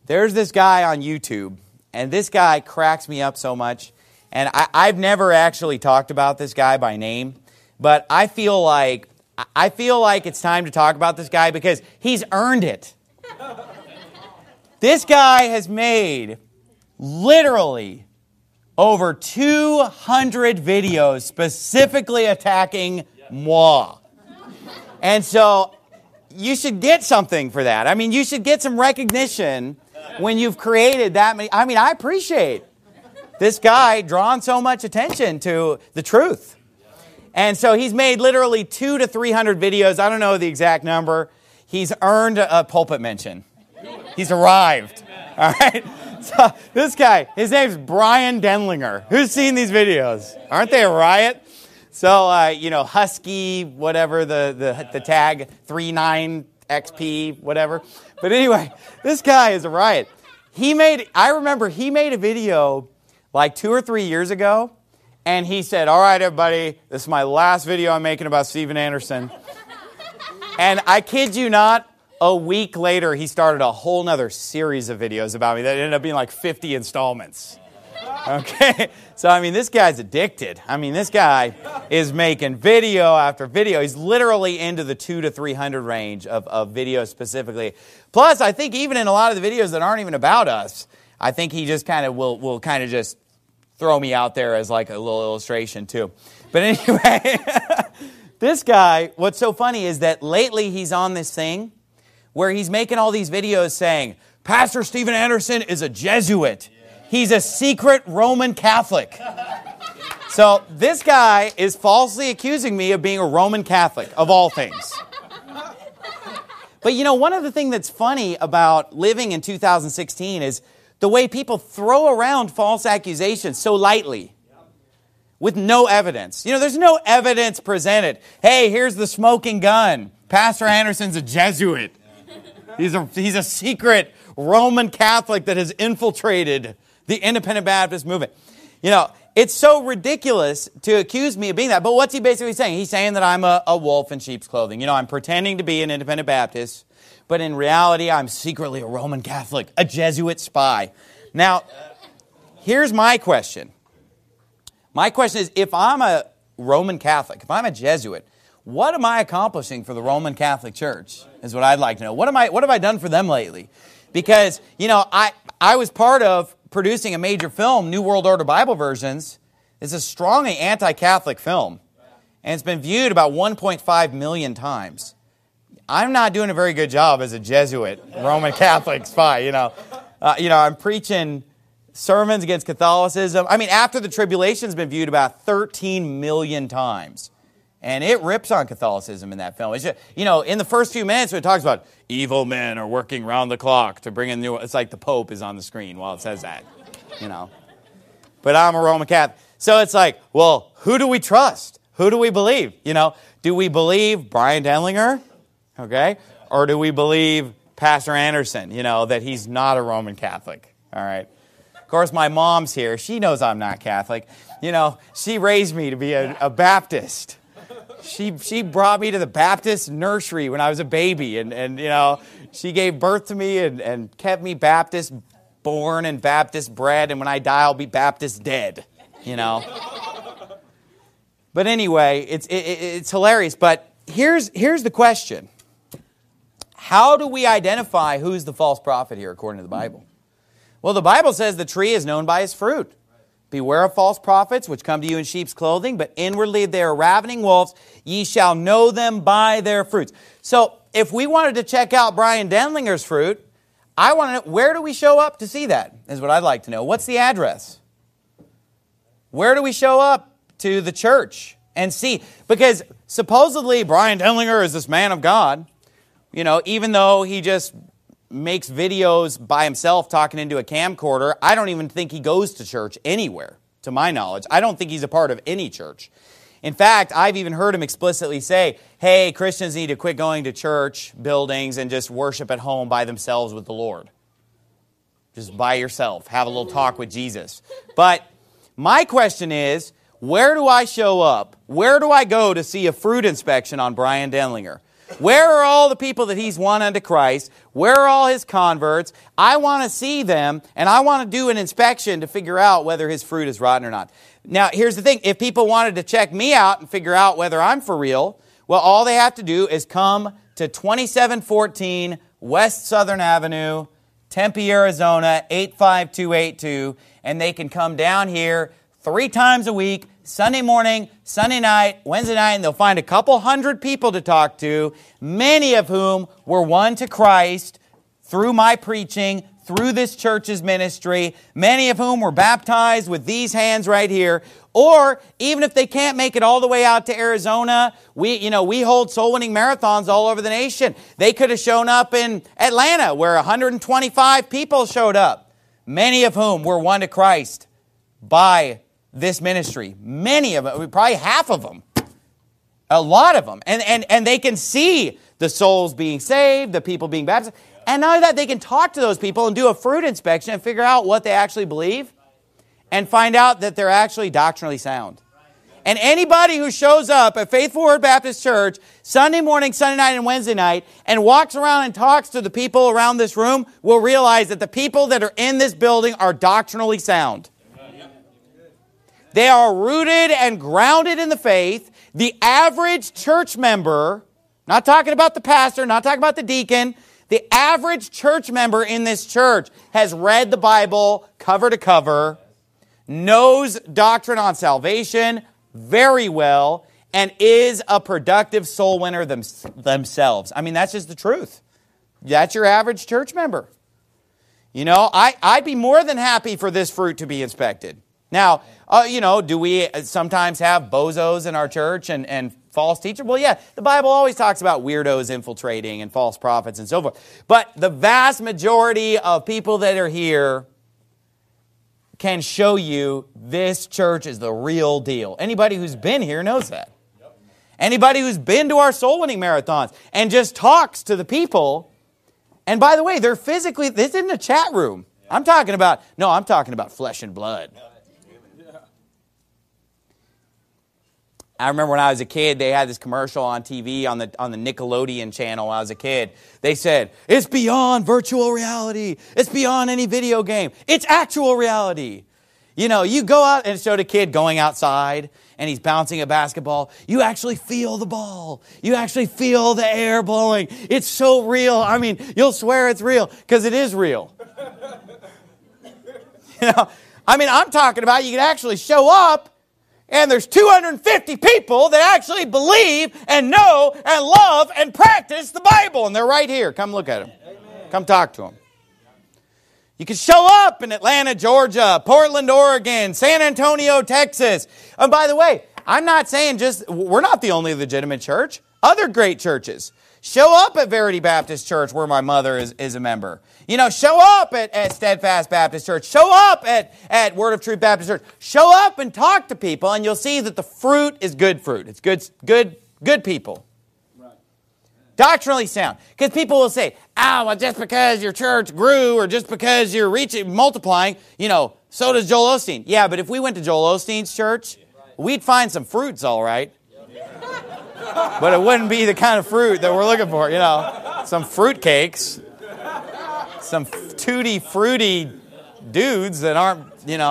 There's this guy on YouTube, and this guy cracks me up so much. And I've never actually talked about this guy by name, but I feel like it's time to talk about this guy because he's earned it. This guy has made literally over 200 videos specifically attacking moi. And so you should get something for that. I mean, you should get some recognition when you've created that many. I mean, I appreciate this guy drawing so much attention to the truth. And so he's made literally 200 to 300 videos. I don't know the exact number. He's earned a pulpit mention. He's arrived. All right? So this guy, his name's Brian Denlinger. Who's seen these videos? Aren't they a riot? So, Husky, whatever, the tag, 39XP, whatever. But anyway, this guy is a riot. I remember he made a video like 2 or 3 years ago, and he said, all right, everybody, this is my last video I'm making about Steven Anderson. And I kid you not, a week later, he started a whole nother series of videos about me that ended up being like 50 installments. Okay? So, I mean, this guy's addicted. I mean, this guy is making video after video. He's literally into the 200 to 300 range of videos specifically. Plus, I think even in a lot of the videos that aren't even about us, I think he just kind of will kind of just throw me out there as like a little illustration too. But anyway, this guy, what's so funny is that lately he's on this thing where he's making all these videos saying, Pastor Steven Anderson is a Jesuit. He's a secret Roman Catholic. So this guy is falsely accusing me of being a Roman Catholic, of all things. But one of the things that's funny about living in 2016 is the way people throw around false accusations so lightly with no evidence. There's no evidence presented. Hey, here's the smoking gun. Pastor Anderson's a Jesuit. He's a secret Roman Catholic that has infiltrated the independent Baptist movement. It's so ridiculous to accuse me of being that. But what's he basically saying? He's saying that I'm a wolf in sheep's clothing. I'm pretending to be an independent Baptist, but in reality, I'm secretly a Roman Catholic, a Jesuit spy. Now, here's my question. My question is, if I'm a Roman Catholic, if I'm a Jesuit, what am I accomplishing for the Roman Catholic Church, is what I'd like to know. What have I done for them lately? Because, I was part of producing a major film, New World Order Bible Versions. It's a strongly anti-Catholic film. And it's been viewed about 1.5 million times. I'm not doing a very good job as a Jesuit Roman Catholic spy, I'm preaching sermons against Catholicism. I mean, After the Tribulation's been viewed about 13 million times. And it rips on Catholicism in that film. It's just, in the first few minutes, it talks about evil men are working round the clock to bring in new. It's like the Pope is on the screen while it says that, But I'm a Roman Catholic. So it's like, well, who do we trust? Who do we believe? Do we believe Brian Denlinger? Okay? Or do we believe Pastor Anderson, that he's not a Roman Catholic? All right. Of course, my mom's here. She knows I'm not Catholic. She raised me to be a Baptist. She brought me to the Baptist nursery when I was a baby, and she gave birth to me and kept me Baptist born and Baptist bred, and when I die, I'll be Baptist dead, But anyway, it's hilarious. But here's the question. How do we identify who's the false prophet here according to the Bible? Well, the Bible says the tree is known by its fruit. Beware of false prophets, which come to you in sheep's clothing, but inwardly they are ravening wolves. Ye shall know them by their fruits. So if we wanted to check out Brian Denlinger's fruit, I want to know, where do we show up to see that, is what I'd like to know. What's the address? Where do we show up to the church and see? Because supposedly Brian Denlinger is this man of God, even though he just makes videos by himself talking into a camcorder. I don't even think he goes to church anywhere, to my knowledge. I don't think he's a part of any church. In fact, I've even heard him explicitly say, hey, Christians need to quit going to church buildings and just worship at home by themselves with the Lord. Just by yourself. Have a little talk with Jesus. But my question is, where do I show up? Where do I go to see a fruit inspection on Brian Denlinger? Where are all the people that he's won unto Christ? Where are all his converts? I want to see them, and I want to do an inspection to figure out whether his fruit is rotten or not. Now, here's the thing. If people wanted to check me out and figure out whether I'm for real, well, all they have to do is come to 2714 West Southern Avenue, Tempe, Arizona, 85282, and they can come down here 3 times a week, Sunday morning, Sunday night, Wednesday night, and they'll find a couple hundred people to talk to, many of whom were won to Christ through my preaching, through this church's ministry, many of whom were baptized with these hands right here. Or even if they can't make it all the way out to Arizona, we hold soul winning marathons all over the nation. They could have shown up in Atlanta where 125 people showed up, many of whom were won to Christ by this ministry. Many of them, probably half of them, a lot of them. And they can see the souls being saved, the people being baptized. And not only that, they can talk to those people and do a fruit inspection and figure out what they actually believe and find out that they're actually doctrinally sound. And anybody who shows up at Faithful Word Baptist Church Sunday morning, Sunday night, and Wednesday night and walks around and talks to the people around this room will realize that the people that are in this building are doctrinally sound. They are rooted and grounded in the faith. The average church member, not talking about the pastor, not talking about the deacon, the average church member in this church has read the Bible cover to cover, knows doctrine on salvation very well, and is a productive soul winner themselves. I mean, that's just the truth. That's your average church member. You know, I'd be more than happy for this fruit to be inspected. Now, do we sometimes have bozos in our church and false teachers? Well, yeah, the Bible always talks about weirdos infiltrating and false prophets and so forth. But the vast majority of people that are here can show you this church is the real deal. Anybody who's been here knows that. Anybody who's been to our soul winning marathons and just talks to the people. And by the way, they're physically, this isn't a chat room. I'm talking about flesh and blood. I remember when I was a kid, they had this commercial on TV on the Nickelodeon channel when I was a kid. They said, it's beyond virtual reality. It's beyond any video game. It's actual reality. You know, you go out and showed a kid going outside and he's bouncing a basketball. You actually feel the ball. You actually feel the air blowing. It's so real. I mean, you'll swear it's real because it is real. I'm talking about you can actually show up and there's 250 people that actually believe and know and love and practice the Bible. And they're right here. Come look at them. Amen. Come talk to them. You can show up in Atlanta, Georgia, Portland, Oregon, San Antonio, Texas. And by the way, I'm not saying we're not the only legitimate church. Other great churches. Show up at Verity Baptist Church where my mother is a member. Show up at Steadfast Baptist Church. Show up at Word of Truth Baptist Church. Show up and talk to people and you'll see that the fruit is good fruit. It's good people. Right. Doctrinally sound. Because people will say, well, just because your church grew or just because you're multiplying, so does Joel Osteen. Yeah, but if we went to Joel Osteen's church, we'd find some fruits, all right. But it wouldn't be the kind of fruit that we're looking for, Some fruit cakes. Some tutti fruity dudes that aren't,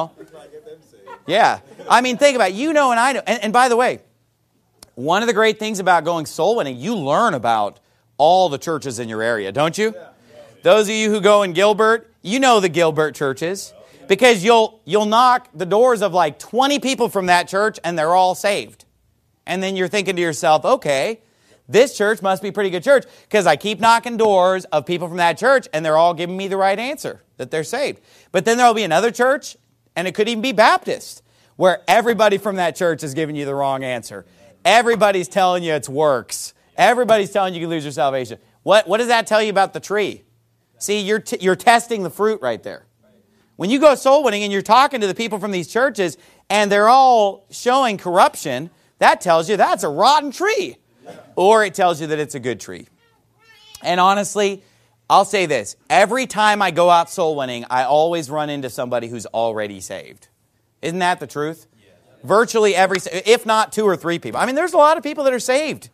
Yeah. I mean, think about it. You know and I know. And by the way, one of the great things about going soul winning, you learn about all the churches in your area, don't you? Those of you who go in Gilbert, you know the Gilbert churches. Because you'll knock the doors of like 20 people from that church and they're all saved. And then you're thinking to yourself, okay, this church must be a pretty good church because I keep knocking doors of people from that church and they're all giving me the right answer, that they're saved. But then there'll be another church, and it could even be Baptist, where everybody from that church is giving you the wrong answer. Everybody's telling you it's works. Everybody's telling you can lose your salvation. What does that tell you about the tree? See, you're testing the fruit right there. When you go soul winning and you're talking to the people from these churches and they're all showing corruption, that tells you that's a rotten tree. Or it tells you that it's a good tree. And honestly, I'll say this. Every time I go out soul winning, I always run into somebody who's already saved. Isn't that the truth? Virtually every, if not 2 or 3 people. I mean, there's a lot of people that are saved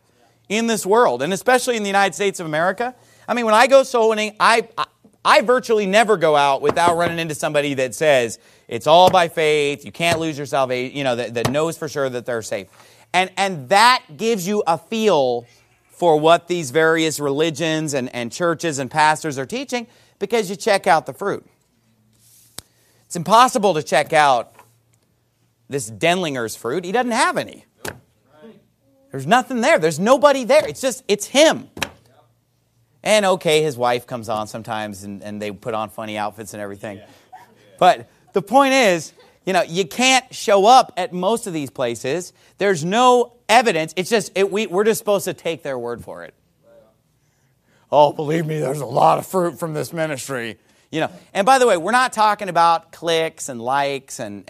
in this world, and especially in the United States of America. I mean, when I go soul winning, I virtually never go out without running into somebody that says it's all by faith, you can't lose your salvation, that knows for sure that they're safe. And that gives you a feel for what these various religions and churches and pastors are teaching, because you check out the fruit. It's impossible to check out this Denlinger's fruit. He doesn't have any. There's nothing there. There's nobody there. It's him. And okay, his wife comes on sometimes and they put on funny outfits and everything. But the point is, you can't show up at most of these places. There's no evidence. It's just, we're just supposed to take their word for it. Oh, believe me, there's a lot of fruit from this ministry. And by the way, we're not talking about clicks and likes and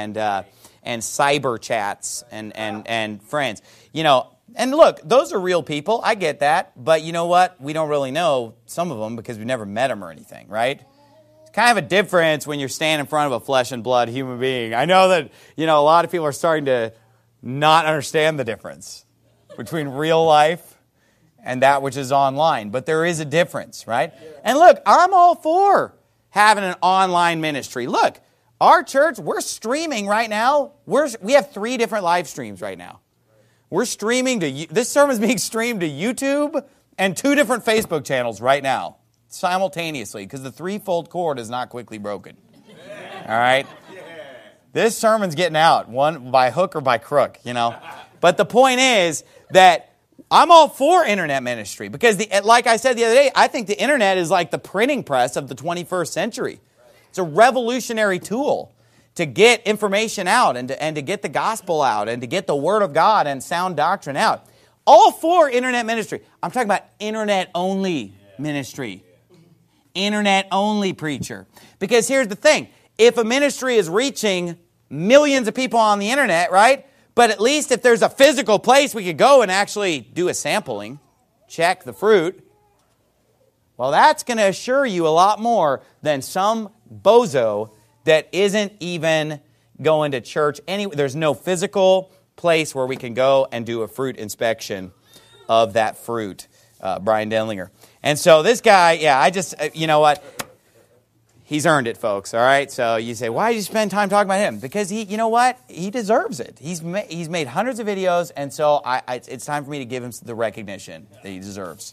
cyber chats and friends. And look, those are real people. I get that. But you know what? We don't really know some of them because we've never met them or anything, right? It's kind of a difference when you're standing in front of a flesh and blood human being. I know that, a lot of people are starting to not understand the difference between real life and that which is online. But there is a difference, right? And look, I'm all for having an online ministry. Look, our church, we're streaming right now. We have 3 different live streams right now. We're streaming this sermon is being streamed to YouTube and 2 different Facebook channels right now, simultaneously, because the threefold cord is not quickly broken. All right? This sermon's getting out, one by hook or by crook, But the point is that I'm all for internet ministry because, like I said the other day, I think the internet is like the printing press of the 21st century. It's a revolutionary tool to get information out and to get the gospel out and to get the Word of God and sound doctrine out. All for internet ministry. I'm talking about internet-only ministry. Internet-only preacher. Because here's the thing. If a ministry is reaching millions of people on the internet, right? But at least if there's a physical place we could go and actually do a sampling, check the fruit, well, that's going to assure you a lot more than some bozo that isn't even going to church. There's no physical place where we can go and do a fruit inspection of that fruit, Brian Denlinger. And so this guy, you know what? He's earned it, folks, all right? So you say, why did you spend time talking about him? Because you know what? He deserves it. He's made hundreds of videos, and so it's time for me to give him the recognition that he deserves.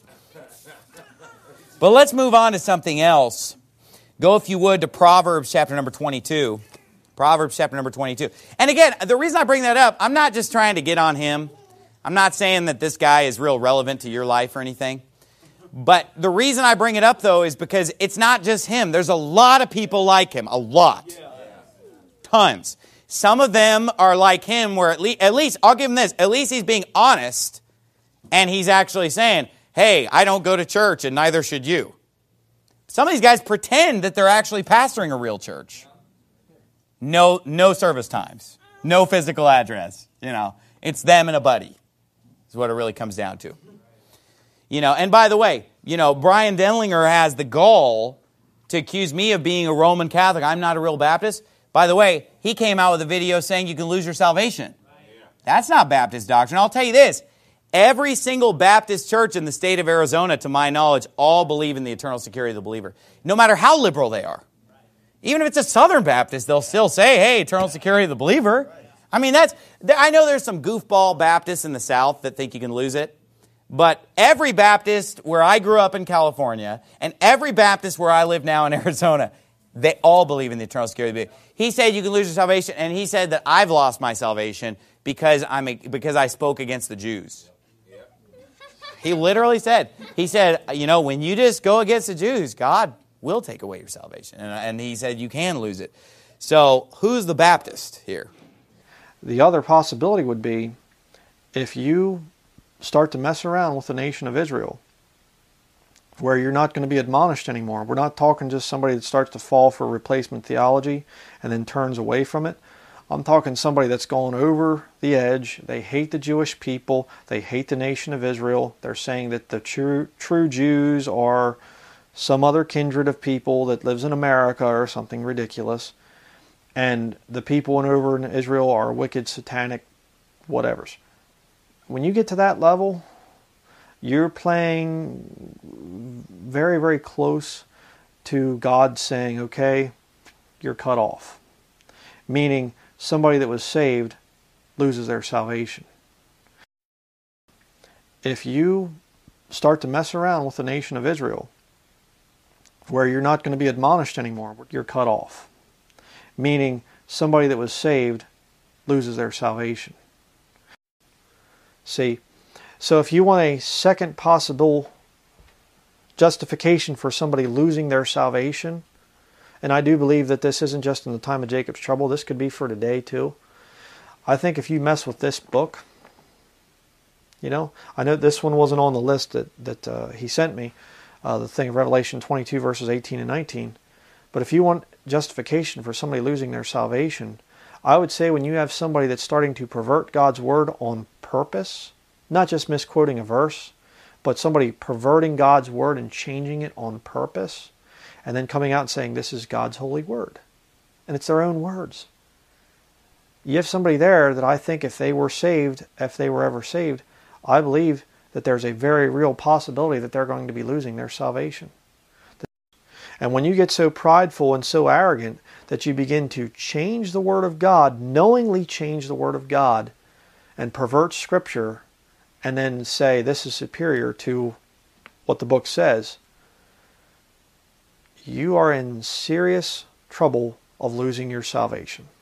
But let's move on to something else. Go, if you would, to Proverbs chapter number 22. Proverbs chapter number 22. And again, the reason I bring that up, I'm not just trying to get on him. I'm not saying that this guy is real relevant to your life or anything. But the reason I bring it up, though, is because it's not just him. There's a lot of people like him. A lot. Tons. Some of them are like him where at least, I'll give him this, at least he's being honest and he's actually saying, hey, I don't go to church and neither should you. Some of these guys pretend that they're actually pastoring a real church. No service times. No physical address. It's them and a buddy is what it really comes down to. And by the way, Brian Denlinger has the gall to accuse me of being a Roman Catholic. I'm not a real Baptist. By the way, he came out with a video saying you can lose your salvation. That's not Baptist doctrine. I'll tell you this. Every single Baptist church in the state of Arizona, to my knowledge, all believe in the eternal security of the believer. No matter how liberal they are. Even if it's a Southern Baptist, they'll still say, hey, eternal security of the believer. I mean, I know there's some goofball Baptists in the South that think you can lose it. But every Baptist where I grew up in California and every Baptist where I live now in Arizona, they all believe in the eternal security of the believer. He said you can lose your salvation, and he said that I've lost my salvation because I spoke against the Jews. He literally said, when you just go against the Jews, God will take away your salvation. And he said you can lose it. So who's the Baptist here? The other possibility would be if you start to mess around with the nation of Israel, where you're not going to be admonished anymore. We're not talking just somebody that starts to fall for replacement theology and then turns away from it. I'm talking somebody that's gone over the edge. They hate the Jewish people. They hate the nation of Israel. They're saying that the true Jews are some other kindred of people that lives in America or something ridiculous. And the people over in Israel are wicked, satanic, whatevers. When you get to that level, you're playing very, very close to God saying, okay, you're cut off. Meaning somebody that was saved loses their salvation. If you start to mess around with the nation of Israel, where you're not going to be admonished anymore, you're cut off. Meaning somebody that was saved loses their salvation. See, so if you want a second possible justification for somebody losing their salvation, and I do believe that this isn't just in the time of Jacob's trouble, this could be for today too. I think if you mess with this book, you know, I know this one wasn't on the list that he sent me, the thing of Revelation 22 verses 18 and 19, but if you want justification for somebody losing their salvation, I would say when you have somebody that's starting to pervert God's word on purpose, not just misquoting a verse, but somebody perverting God's word and changing it on purpose, and then coming out and saying this is God's holy word. And it's their own words. You have somebody there that I think if they were saved, if they were ever saved, I believe that there's a very real possibility that they're going to be losing their salvation. And when you get so prideful and so arrogant that you begin to change the Word of God, knowingly change the Word of God, and pervert Scripture, and then say this is superior to what the book says, you are in serious trouble of losing your salvation.